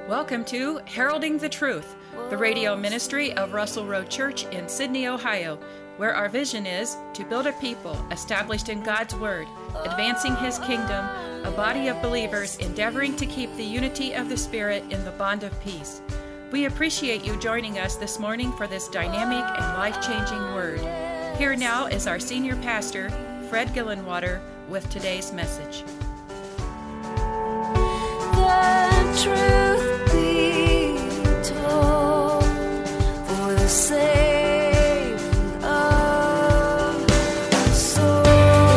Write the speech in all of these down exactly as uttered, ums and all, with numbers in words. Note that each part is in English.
Welcome to Heralding the Truth, the radio ministry of Russell Road Church in Sydney, Ohio, where our vision is to build a people established in God's Word, advancing His kingdom, a body of believers endeavoring to keep the unity of the Spirit in the bond of peace. We appreciate you joining us this morning for this dynamic and life-changing word. Here now is our senior pastor, Fred Gillenwater, with today's message. The truth be told, for the saving of souls.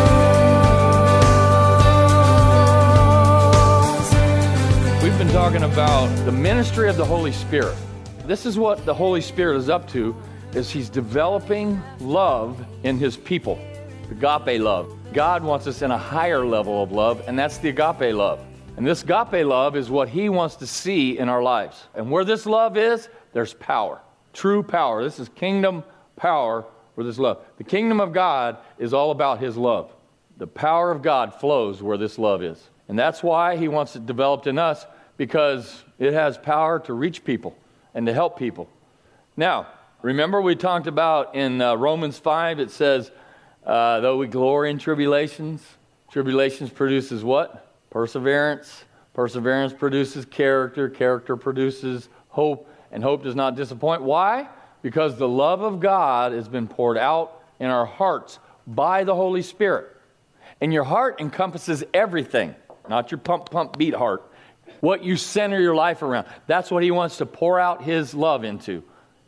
We've been talking about the ministry of the Holy Spirit. This is what the Holy Spirit is up to, is He's developing love in His people, agape love. God wants us in a higher level of love, and that's the agape love. And this agape love is what He wants to see in our lives. And where this love is, there's power. True power. This is kingdom power where this love. The kingdom of God is all about His love. The power of God flows where this love is. And that's why He wants it developed in us, because it has power to reach people and to help people. Now, remember we talked about in uh, Romans five, it says, uh, though we glory in tribulations, tribulations produces what? Perseverance. Perseverance produces character. Character produces hope. And hope does not disappoint. Why? Because the love of God has been poured out in our hearts by the Holy Spirit. And your heart encompasses everything. Not your pump, pump, beat heart. What you center your life around. That's what He wants to pour out His love into.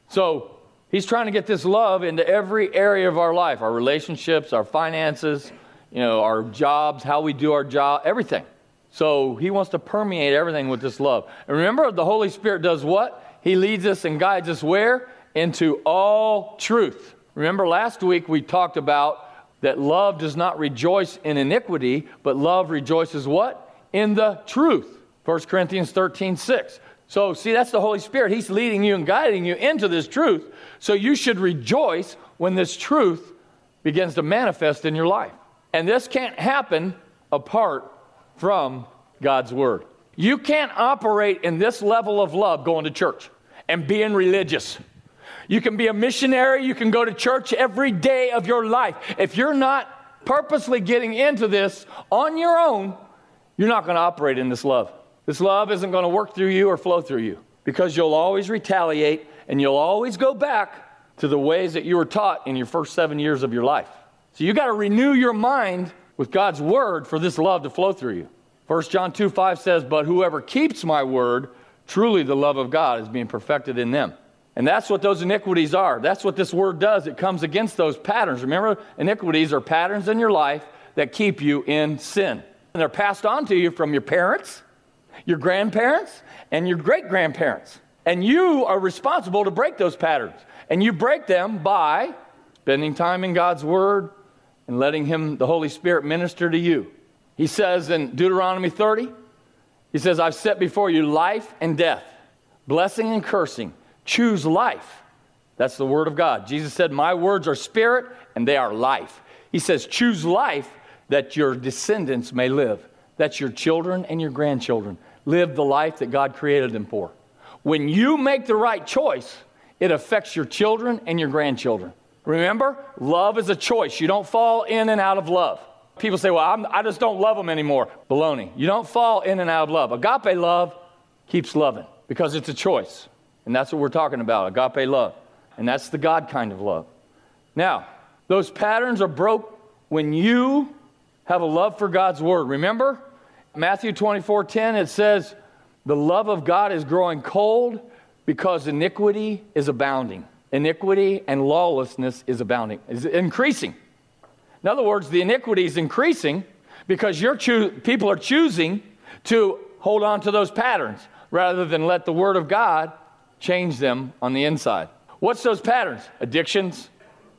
So He's trying to get this love into every area of our life. Our relationships, our finances, you know, our jobs, how we do our job, everything. So He wants to permeate everything with this love. And remember, the Holy Spirit does what? He leads us and guides us where? Into all truth. Remember last week we talked about that love does not rejoice in iniquity, but love rejoices what? In the truth. First Corinthians thirteen six. So see, that's the Holy Spirit. He's leading you and guiding you into this truth. So you should rejoice when this truth begins to manifest in your life. And this can't happen apart from God's Word. You can't operate in this level of love going to church and being religious. You can be a missionary. You can go to church every day of your life. If you're not purposely getting into this on your own, you're not going to operate in this love. This love isn't going to work through you or flow through you, because you'll always retaliate and you'll always go back to the ways that you were taught in your first seven years of your life. So you got to renew your mind with God's Word for this love to flow through you. First John two five says, but whoever keeps my word, truly the love of God is being perfected in them. And that's what those iniquities are. That's what this Word does. It comes against those patterns. Remember, iniquities are patterns in your life that keep you in sin. And they're passed on to you from your parents, your grandparents, and your great-grandparents. And you are responsible to break those patterns. And you break them by spending time in God's Word and letting Him, the Holy Spirit, minister to you. He says in Deuteronomy thirty, He says, I've set before you life and death, blessing and cursing. Choose life. That's the Word of God. Jesus said, my words are spirit and they are life. He says, choose life that your descendants may live. That's your children and your grandchildren. Live the life that God created them for. When you make the right choice, it affects your children and your grandchildren. Remember, love is a choice. You don't fall in and out of love. People say, well, I'm, I just don't love them anymore. Baloney. You don't fall in and out of love. Agape love keeps loving because it's a choice. And that's what we're talking about, agape love. And that's the God kind of love. Now, those patterns are broke when you have a love for God's Word. Remember, Matthew twenty-four ten, it says, the love of God is growing cold because iniquity is abounding. Iniquity and lawlessness is abounding, is increasing. In other words, the iniquity is increasing because you're choo- people are choosing to hold on to those patterns rather than let the Word of God change them on the inside. What's those patterns? Addictions,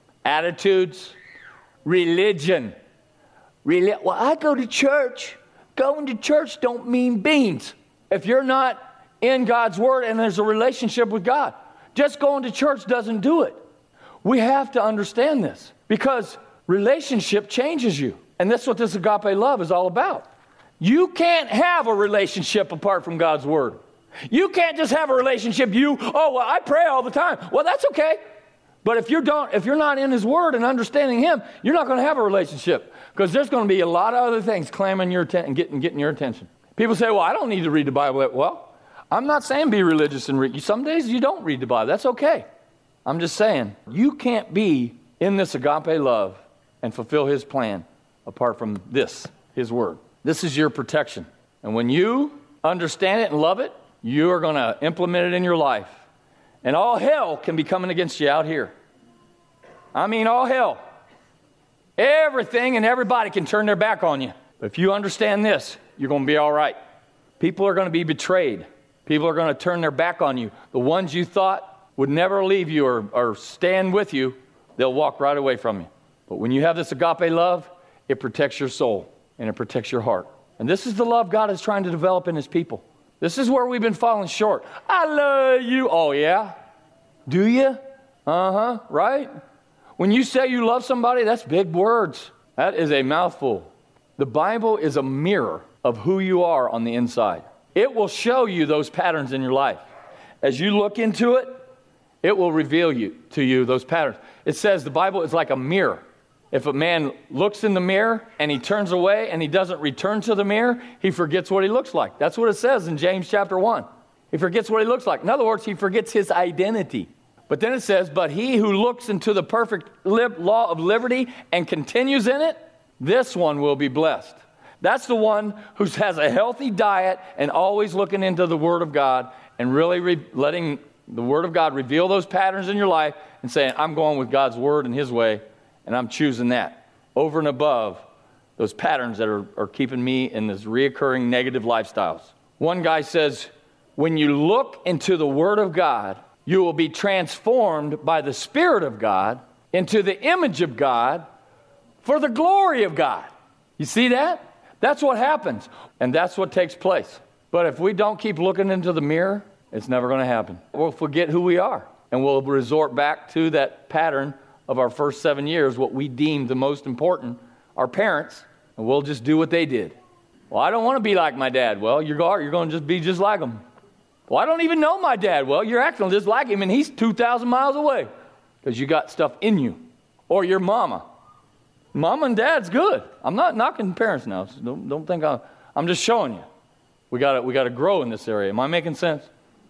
attitudes, religion. Reli- well, I go to church. Going to church don't mean beans. If you're not in God's Word and there's a relationship with God, just going to church doesn't do it. We have to understand this because relationship changes you. And that's what this agape love is all about. You can't have a relationship apart from God's Word. You can't just have a relationship. You, oh, well, I pray all the time. Well, that's okay. But if you don't, if you're not in His Word and understanding Him, you're not going to have a relationship, because there's going to be a lot of other things clamoring your attention and getting, getting your attention. People say, well, I don't need to read the Bible. Well, I'm not saying be religious and read. Some days you don't read the Bible. That's okay. I'm just saying you can't be in this agape love and fulfill His plan apart from this, His Word. This is your protection. And when you understand it and love it, you are going to implement it in your life. And all hell can be coming against you out here. I mean, all hell. Everything and everybody can turn their back on you. But if you understand this, you're going to be all right. People are going to be betrayed. People are going to turn their back on you. The ones you thought would never leave you or, or stand with you, they'll walk right away from you. But when you have this agape love, it protects your soul and it protects your heart. And this is the love God is trying to develop in His people. This is where we've been falling short. I love you. Oh, yeah? Do you? Uh-huh. Right? When you say you love somebody, that's big words. That is a mouthful. The Bible is a mirror of who you are on the inside. It will show you those patterns in your life. As you look into it, it will reveal you to you those patterns. It says the Bible is like a mirror. If a man looks in the mirror and he turns away and he doesn't return to the mirror, he forgets what he looks like. That's what it says in James chapter one. He forgets what he looks like. In other words, he forgets his identity. But then it says, but he who looks into the perfect lib- law of liberty and continues in it, this one will be blessed. That's the one who has a healthy diet and always looking into the Word of God and really re- letting the Word of God reveal those patterns in your life and saying, I'm going with God's Word and His way. And I'm choosing that over and above those patterns that are, are keeping me in this reoccurring negative lifestyles. One guy says, when you look into the Word of God, you will be transformed by the Spirit of God into the image of God for the glory of God. You see that? That's what happens. And that's what takes place. But if we don't keep looking into the mirror, it's never going to happen. We'll forget who we are. And we'll resort back to that pattern of our first seven years, what we deemed the most important, our parents, and we'll just do what they did. Well, I don't want to be like my dad. Well, you're, you're going to just be just like him. Well, I don't even know my dad. Well, you're acting just like him, and he's two thousand miles away because you got stuff in you. Or your mama. Mama and dad's good. I'm not knocking parents now. So don't, don't think I'm, I'm just showing you. We got we got to grow in this area. Am I making sense?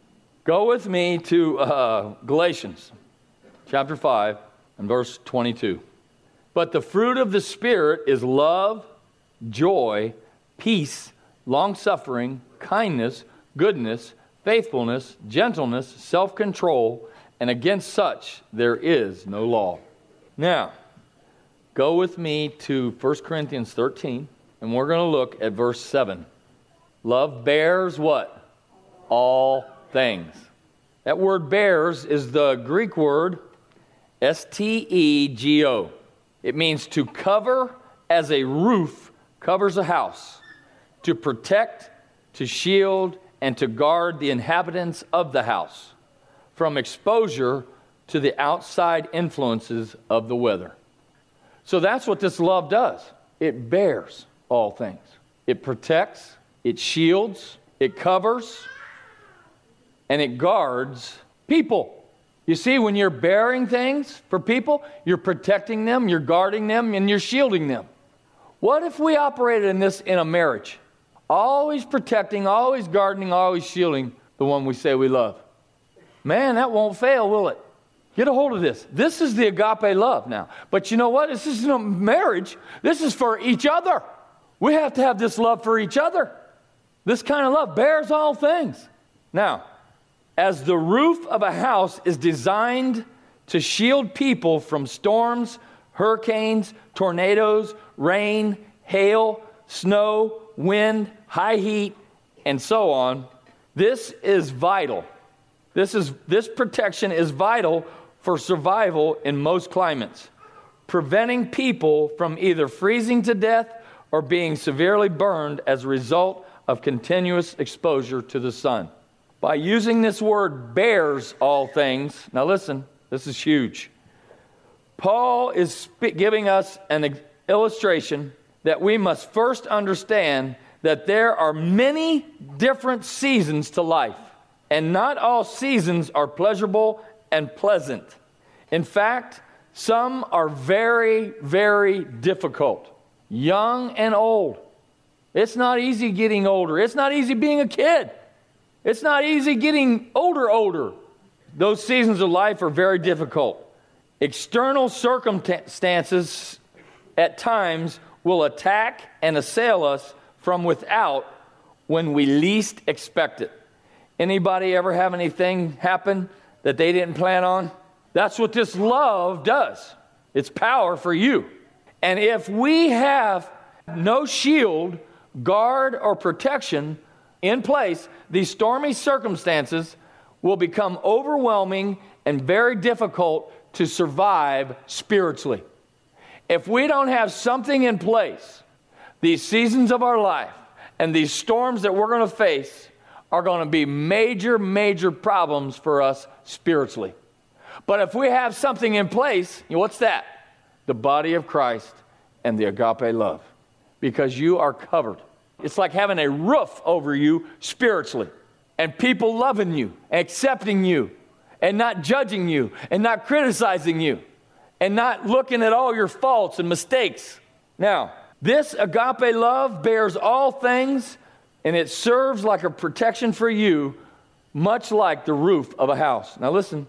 Go with me to uh, Galatians chapter five. And verse twenty-two. But the fruit of the Spirit is love, joy, peace, long-suffering, kindness, goodness, faithfulness, gentleness, self-control, and against such there is no law. Now, go with me to First Corinthians thirteen, and we're going to look at verse seven. Love bears what? All things. That word bears is the Greek word S T E G O. It means to cover as a roof covers a house, to protect, to shield, and to guard the inhabitants of the house from exposure to the outside influences of the weather. So that's what this love does. It bears all things. It protects, it shields, it covers, and it guards people. You see, when you're bearing things for people, you're protecting them, you're guarding them, and you're shielding them. What if we operated in this in a marriage? Always protecting, always guarding, always shielding the one we say we love. Man, that won't fail, will it? Get a hold of this. This is the agape love now. But you know what? This isn't a marriage. This is for each other. We have to have this love for each other. This kind of love bears all things. Now, as the roof of a house is designed to shield people from storms, hurricanes, tornadoes, rain, hail, snow, wind, high heat, and so on, this is vital. This is this protection is vital for survival in most climates, preventing people from either freezing to death or being severely burned as a result of continuous exposure to the sun. By using this word bears all things, now listen, this is huge. Paul is sp- giving us an ex- illustration that we must first understand that there are many different seasons to life. And not all seasons are pleasurable and pleasant. In fact, some are very, very difficult. Young and old. It's not easy getting older. It's not easy being a kid. It's not easy getting older, older. Those seasons of life are very difficult. External circumstances at times will attack and assail us from without when we least expect it. Anybody ever have anything happen that they didn't plan on? That's what this love does. It's power for you. And if we have no shield, guard, or protection in place, these stormy circumstances will become overwhelming and very difficult to survive spiritually. If we don't have something in place, these seasons of our life and these storms that we're going to face are going to be major, major problems for us spiritually. But if we have something in place, you know, what's that? The body of Christ and the agape love. Because you are covered. It's like having a roof over you spiritually. And people loving you, accepting you, and not judging you, and not criticizing you, and not looking at all your faults and mistakes. Now, this agape love bears all things, and it serves like a protection for you, much like the roof of a house. Now listen,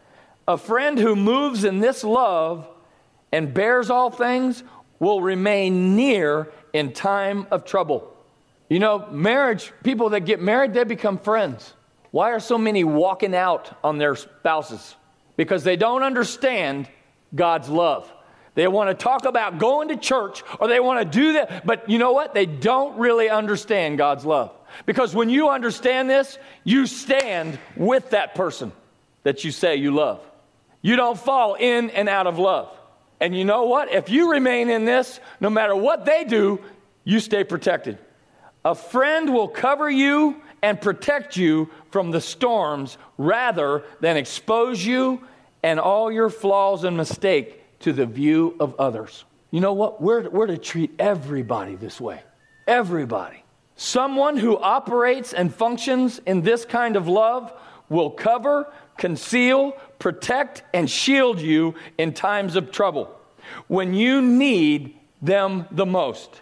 a friend who moves in this love and bears all things will remain near in time of trouble. You know, marriage, people that get married, they become friends. Why are so many walking out on their spouses? Because they don't understand God's love. They want to talk about going to church, or they want to do that. But you know what? They don't really understand God's love. Because when you understand this, you stand with that person that you say you love. You don't fall in and out of love. And you know what? If you remain in this, no matter what they do, you stay protected. A friend will cover you and protect you from the storms rather than expose you and all your flaws and mistakes to the view of others. You know what? We're, we're to treat everybody this way. Everybody. Someone who operates and functions in this kind of love will cover, conceal, protect, and shield you in times of trouble when you need them the most.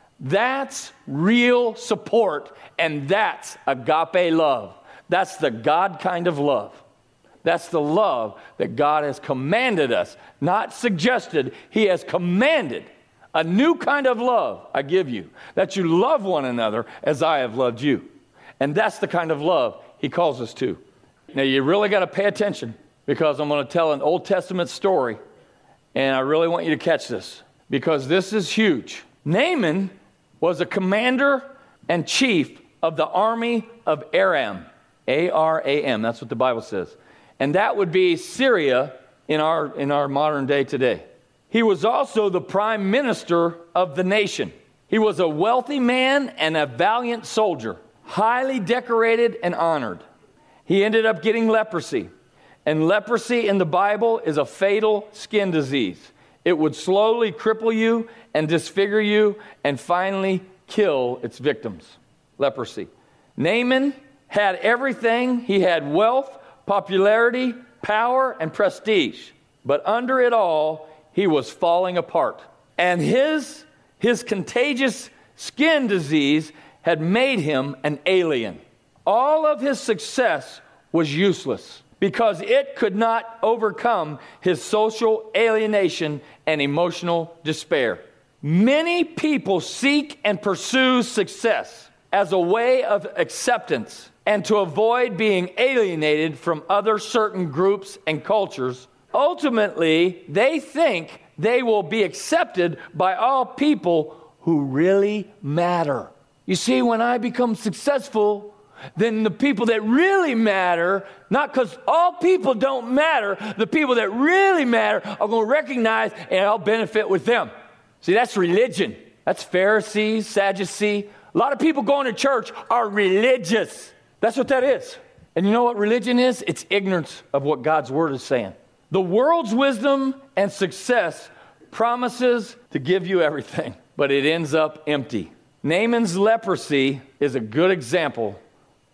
That's real support, and that's agape love. That's the God kind of love. That's the love that God has commanded us, not suggested. He has commanded a new kind of love I give you, that you love one another as I have loved you. And that's the kind of love He calls us to. Now, you really got to pay attention, because I'm going to tell an Old Testament story, and I really want you to catch this, because this is huge. Naaman was a commander and chief of the army of Aram. A R A M, that's what the Bible says. And that would be Syria in our, in our modern day today. He was also the prime minister of the nation. He was a wealthy man and a valiant soldier, highly decorated and honored. He ended up getting leprosy. And leprosy in the Bible is a fatal skin disease. It would slowly cripple you and disfigure you and finally kill its victims. Leprosy. Naaman had everything. He had wealth, popularity, power, and prestige. But under it all, he was falling apart. And his, his contagious skin disease had made him an alien. All of his success was useless because it could not overcome his social alienation and emotional despair. Many people seek and pursue success as a way of acceptance and to avoid being alienated from other certain groups and cultures. Ultimately, they think they will be accepted by all people who really matter. You see, when I become successful, then the people that really matter, not because all people don't matter, the people that really matter are going to recognize and I'll benefit with them. See, that's religion. That's Pharisees, Sadducees. A lot of people going to church are religious. That's what that is. And you know what religion is? It's ignorance of what God's word is saying. The world's wisdom and success promises to give you everything, but it ends up empty. Naaman's leprosy is a good example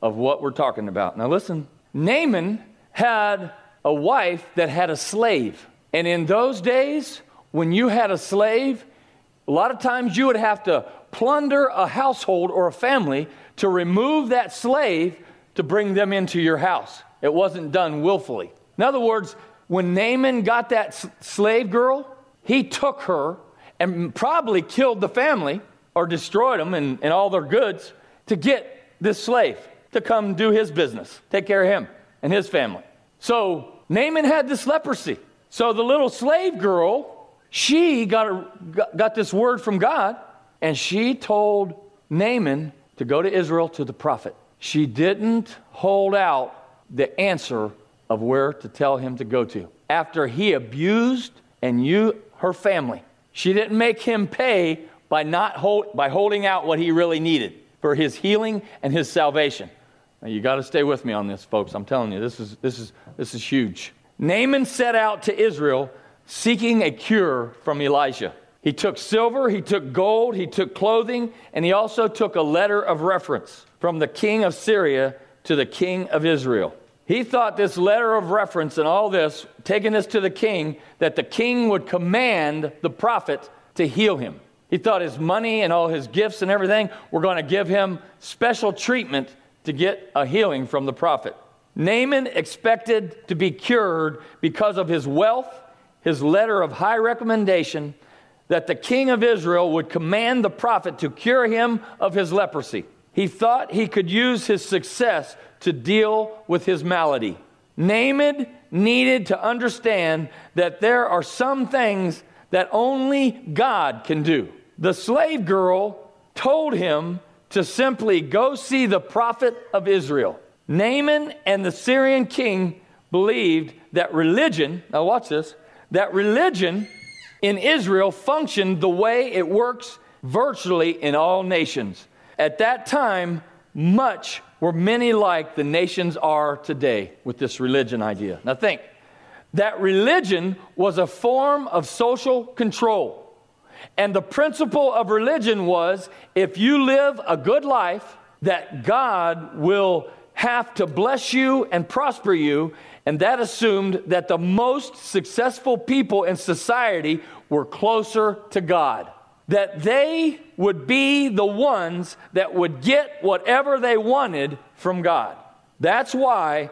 of what we're talking about. Now listen, Naaman had a wife that had a slave. And in those days, when you had a slave, a lot of times you would have to plunder a household or a family to remove that slave to bring them into your house. It wasn't done willfully. In other words, when Naaman got that s- slave girl, he took her and probably killed the family or destroyed them and, and all their goods to get this slave to come do his business, take care of him and his family. So Naaman had this leprosy. So the little slave girl, she got, a, got, got this word from God, and she told Naaman to go to Israel to the prophet. She didn't hold out the answer of where to tell him to go to. After he abused and you, her family, she didn't make him pay by not hold, by holding out what he really needed for his healing and his salvation. Now you got to stay with me on this, folks. I'm telling you, this is this is this is huge. Naaman set out to Israel seeking a cure from Elijah. He took silver, he took gold, he took clothing, and he also took a letter of reference from the king of Syria to the king of Israel. He thought this letter of reference and all this, taking this to the king, that the king would command the prophet to heal him. He thought his money and all his gifts and everything were going to give him special treatment to get a healing from the prophet. Naaman expected to be cured because of his wealth, his letter of high recommendation, that the king of Israel would command the prophet to cure him of his leprosy. He thought he could use his success to deal with his malady. Naaman needed to understand that there are some things that only God can do. The slave girl told him to simply go see the prophet of Israel. Naaman and the Syrian king believed that religion, now watch this, that religion in Israel functioned the way it works virtually in all nations. At that time, much were many like the nations are today with this religion idea. Now think, that religion was a form of social control. And the principle of religion was, if you live a good life, that God will have to bless you and prosper you. And that assumed that the most successful people in society were closer to God. That they would be the ones that would get whatever they wanted from God. That's why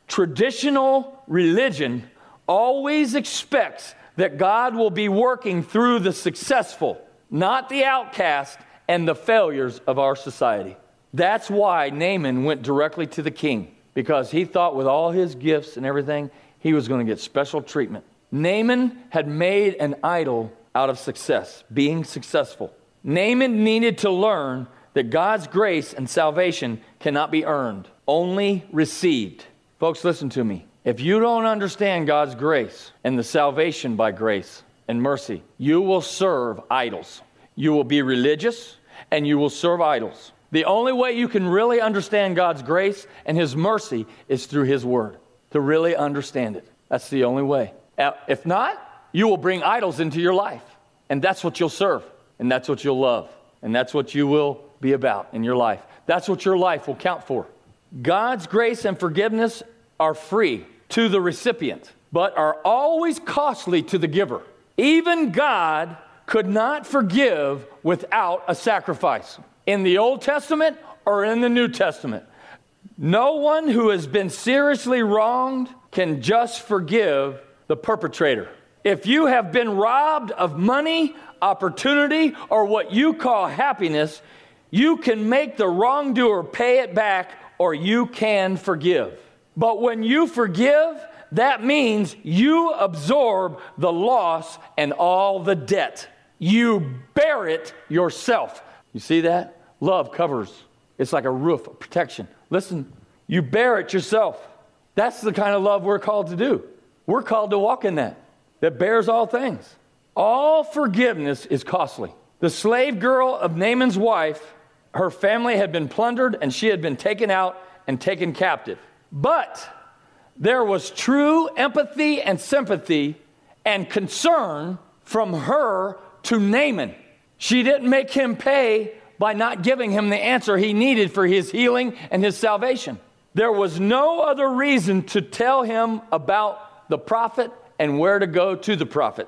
traditional religion always expects that God will be working through the successful, not the outcast and the failures of our society. That's why Naaman went directly to the king, because he thought with all his gifts and everything, he was going to get special treatment. Naaman had made an idol out of success, being successful. Naaman needed to learn that God's grace and salvation cannot be earned, only received. Folks, listen to me. If you don't understand God's grace and the salvation by grace and mercy, you will serve idols. You will be religious and you will serve idols. The only way you can really understand God's grace and His mercy is through His Word, to really understand it. That's the only way. If not, you will bring idols into your life, and that's what you'll serve, and that's what you'll love, and that's what you will be about in your life. That's what your life will count for. God's grace and forgiveness are free to the recipient, but are always costly to the giver. Even God could not forgive without a sacrifice. In the Old Testament or in the New Testament, no one who has been seriously wronged can just forgive the perpetrator. If you have been robbed of money, opportunity, or what you call happiness, you can make the wrongdoer pay it back, or you can forgive. But when you forgive, that means you absorb the loss and all the debt. You bear it yourself. You see that? Love covers. It's like a roof of protection. Listen, you bear it yourself. That's the kind of love we're called to do. We're called to walk in that, that bears all things. All forgiveness is costly. The slave girl of Naaman's wife, her family had been plundered and she had been taken out and taken captive. But there was true empathy and sympathy and concern from her to Naaman. She didn't make him pay by not giving him the answer he needed for his healing and his salvation. There was no other reason to tell him about the prophet and where to go to the prophet.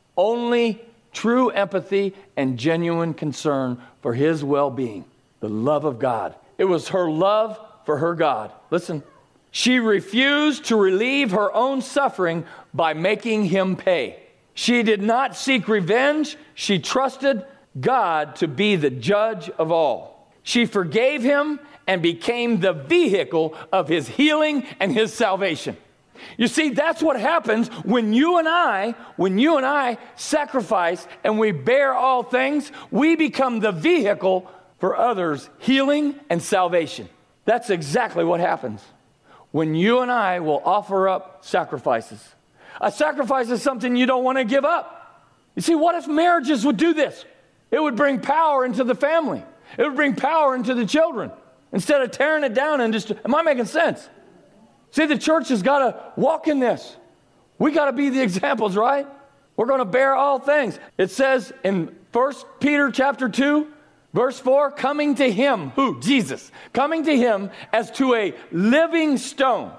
Only true empathy and genuine concern for his well-being. The love of God. It was her love for her God. Listen, she refused to relieve her own suffering by making him pay. She did not seek revenge. She trusted God to be the judge of all. She forgave him and became the vehicle of his healing and his salvation. You see, that's what happens when you and I, when you and I sacrifice and we bear all things, we become the vehicle for others' healing and salvation. That's exactly what happens when you and I will offer up sacrifices. A sacrifice is something you don't want to give up. You see, what if marriages would do this? It would bring power into the family. It would bring power into the children instead of tearing it down and just, am I making sense? See, the church has got to walk in this. We got to be the examples, right? We're going to bear all things. It says in First Peter chapter two, verse four, coming to him, who? Jesus. Coming to him as to a living stone,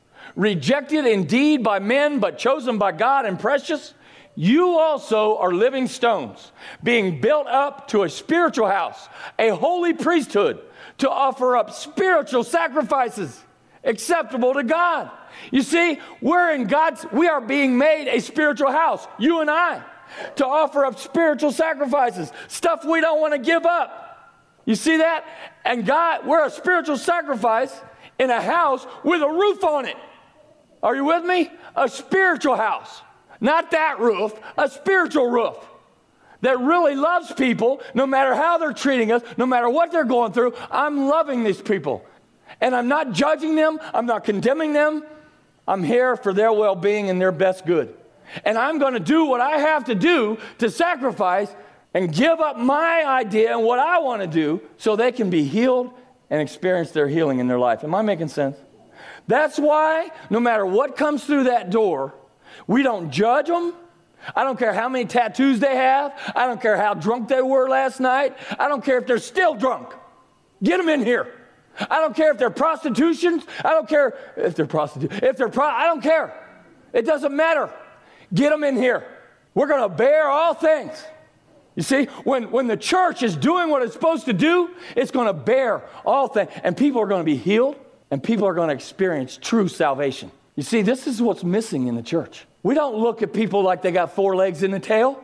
rejected indeed by men, but chosen by God and precious. You also are living stones, being built up to a spiritual house, a holy priesthood, to offer up spiritual sacrifices acceptable to God. You see, we're in God's, we are being made a spiritual house, you and I, to offer up spiritual sacrifices, stuff we don't want to give up. You see that? And God, we're a spiritual sacrifice in a house with a roof on it. Are you with me? A spiritual house. Not that roof, a spiritual roof that really loves people no matter how they're treating us, no matter what they're going through. I'm loving these people. And I'm not judging them. I'm not condemning them. I'm here for their well-being and their best good. And I'm going to do what I have to do to sacrifice and give up my idea and what I want to do so they can be healed and experience their healing in their life. Am I making sense? That's why no matter what comes through that door, we don't judge them. I don't care how many tattoos they have. I don't care how drunk they were last night. I don't care if they're still drunk. Get them in here. I don't care if they're prostitutions. I don't care if they're prostitutes. If they're pro, I don't care. It doesn't matter. Get them in here. We're going to bear all things. You see, when, when the church is doing what it's supposed to do, it's going to bear all things. And people are going to be healed, and people are going to experience true salvation. You see, this is what's missing in the church. We don't look at people like they got four legs in the tail.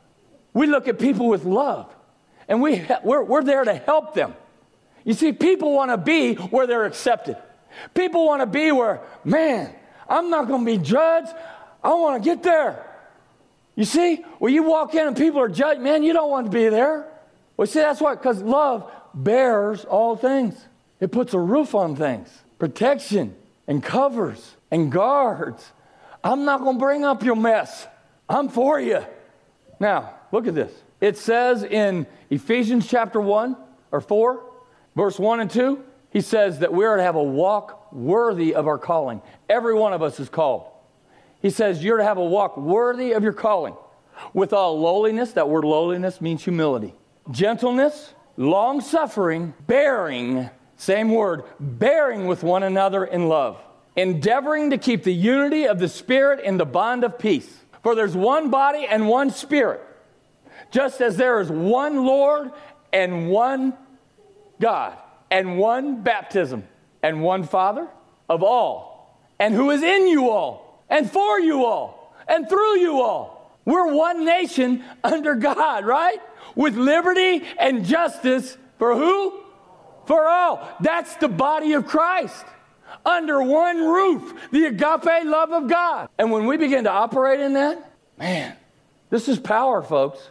We look at people with love, and we, we're, we're there to help them. You see, people want to be where they're accepted. People want to be where, man, I'm not going to be judged. I want to get there. You see, when you walk in and people are judged, man, you don't want to be there. Well, see, that's why, because love bears all things. It puts a roof on things, protection and covers and guards. I'm not going to bring up your mess. I'm for you. Now, look at this. It says in Ephesians chapter one or four, verse one and two, he says that we're to have a walk worthy of our calling. Every one of us is called. He says you're to have a walk worthy of your calling. With all lowliness, that word lowliness means humility. Gentleness, long-suffering, bearing, same word, bearing with one another in love. Endeavoring to keep the unity of the Spirit in the bond of peace. For there's one body and one Spirit. Just as there is one Lord and one God, and one baptism, and one Father of all, and who is in you all, and for you all, and through you all. We're one nation under God, right? With liberty and justice for who? For all. That's the body of Christ. Under one roof, the agape love of God. And when we begin to operate in that, man, this is power, folks.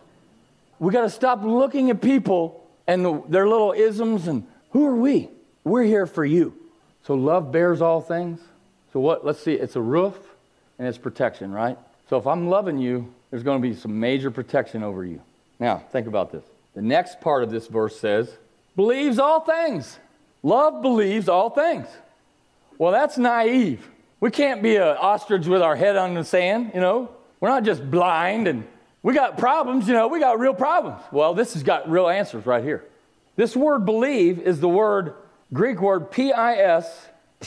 We got to stop looking at people and the, their little isms, and who are we? We're here for you. So love bears all things. So what? Let's see. It's a roof and it's protection, right? So if I'm loving you, there's going to be some major protection over you. Now, think about this. The next part of this verse says, believes all things. Love believes all things. Well, that's naive. We can't be an ostrich with our head on the sand, you know. We're not just blind and we got problems, you know. We got real problems. Well, this has got real answers right here. This word believe is the word, Greek word P I S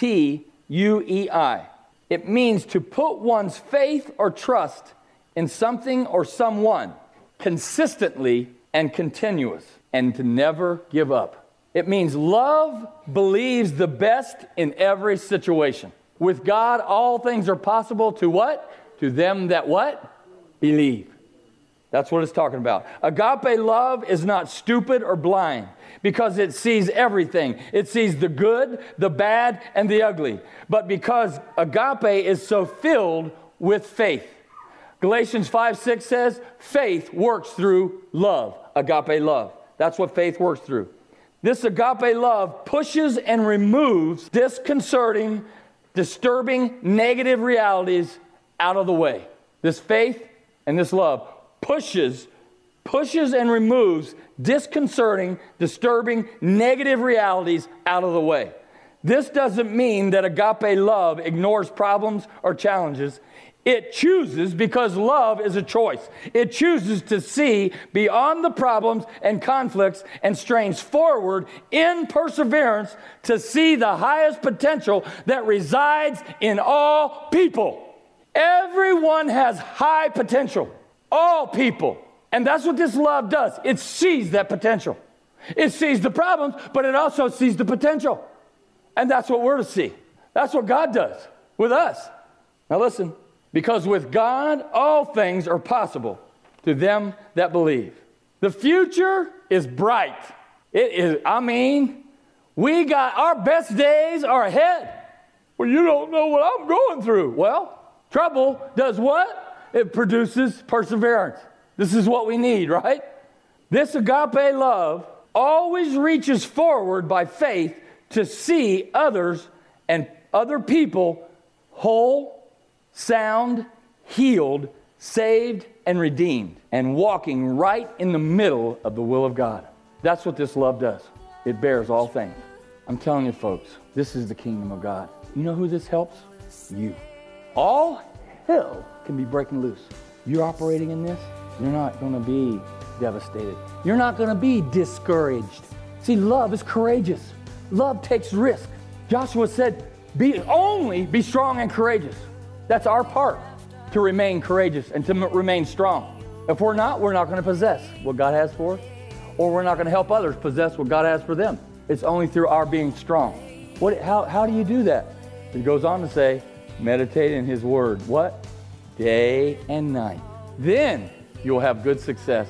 T U E I. It means to put one's faith or trust in something or someone consistently and continuous, and to never give up. It means love believes the best in every situation. With God, all things are possible to what? To them that what? Believe. That's what it's talking about. Agape love is not stupid or blind because it sees everything. It sees the good, the bad, and the ugly. But because agape is so filled with faith. Galatians five six says, faith works through love. Agape love. That's what faith works through. This agape love pushes and removes disconcerting, disturbing, negative realities out of the way. This faith and this love pushes, pushes and removes disconcerting, disturbing, negative realities out of the way. This doesn't mean that agape love ignores problems or challenges. It chooses, because love is a choice. It chooses to see beyond the problems and conflicts and strains forward in perseverance to see the highest potential that resides in all people. Everyone has high potential. All people. And that's what this love does. It sees that potential. It sees the problems, but it also sees the potential. And that's what we're to see. That's what God does with us. Now listen. Because with God, all things are possible to them that believe. The future is bright. It is, I mean, we got, our best days are ahead. Well, you don't know what I'm going through. Well, trouble does what? It produces perseverance. This is what we need, right? This agape love always reaches forward by faith to see others and other people whole, sound, healed, saved, and redeemed, and walking right in the middle of the will of God. That's what this love does. It bears all things. I'm telling you, folks, this is the kingdom of God. You know who this helps? You. All hell can be breaking loose. You're operating in this, you're not going to be devastated. You're not going to be discouraged. See, love is courageous. Love takes risk. Joshua said, "Be only be strong and courageous." That's our part, to remain courageous and to m- remain strong. If we're not, we're not going to possess what God has for us, or we're not going to help others possess what God has for them. It's only through our being strong. What? How, how do you do that? He goes on to say, meditate in His Word. What? Day and night. Then you'll have good success.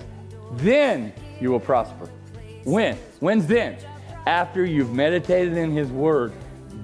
Then you will prosper. When? When's then? After you've meditated in His Word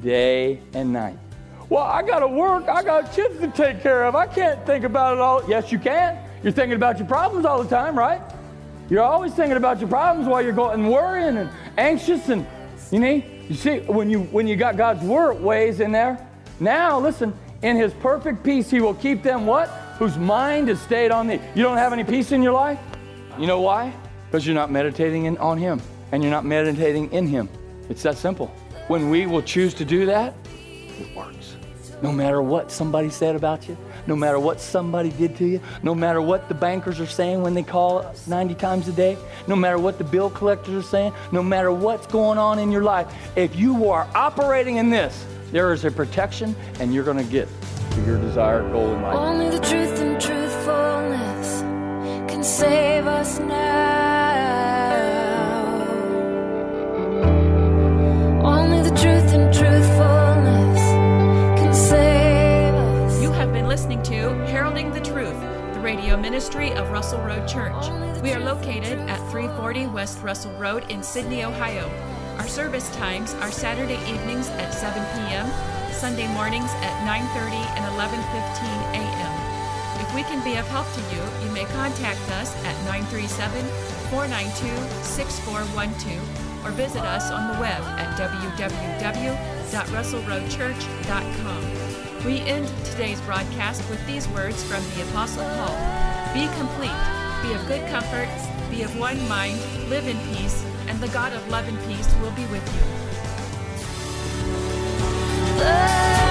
day and night. Well, I got to work. I got kids to take care of. I can't think about it all. Yes, you can. You're thinking about your problems all the time, right? You're always thinking about your problems while you're going and worrying and anxious. And you know, you see, when you when you got God's word ways in there, now listen, in His perfect peace, He will keep them what? Whose mind is stayed on Thee. You don't have any peace in your life? You know why? Because you're not meditating in, on Him, and you're not meditating in Him. It's that simple. When we will choose to do that, it works. No matter what somebody said about you, no matter what somebody did to you, no matter what the bankers are saying when they call ninety times a day, no matter what the bill collectors are saying, no matter what's going on in your life, if you are operating in this, there is a protection and you're going to get to your desired goal in life. Only the truth and truthfulness can save us now. Only the truth and truthfulness can save us. You have been listening to Heralding the Truth, the radio ministry of Russell Road Church. We are located at three forty West Russell Road in Sydney, Ohio. Our service times are Saturday evenings at seven p.m., Sunday mornings at nine thirty and eleven fifteen a.m. If we can be of help to you, you may contact us at nine three seven, four nine two, six four one two or visit us on the web at w w w dot russell road church dot com. We end today's broadcast with these words from the Apostle Paul. Be complete, be of good comfort, be of one mind, live in peace, and the God of love and peace will be with you. Love.